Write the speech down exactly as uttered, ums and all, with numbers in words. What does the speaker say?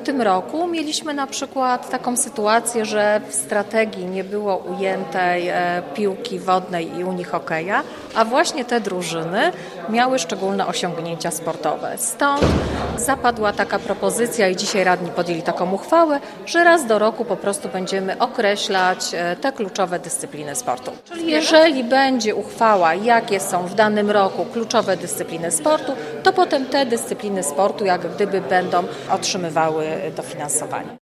tym roku mieliśmy na przykład taką sytuację, że w strategii nie było ujętej piłki wodnej i unihokeja, a właśnie te drużyny miały szczególne osiągnięcia sportowe. Stąd zapadła taka propozycja i dzisiaj radni podjęli taką uchwałę, że raz do roku po prostu będziemy określać te kluczowe dyscypliny sportu. Czyli jeżeli będzie uchwała, jakie są w danym roku kluczowe dyscypliny sportu, to potem te dyscypliny sportu jak gdyby będą otrzymywały dofinansowanie.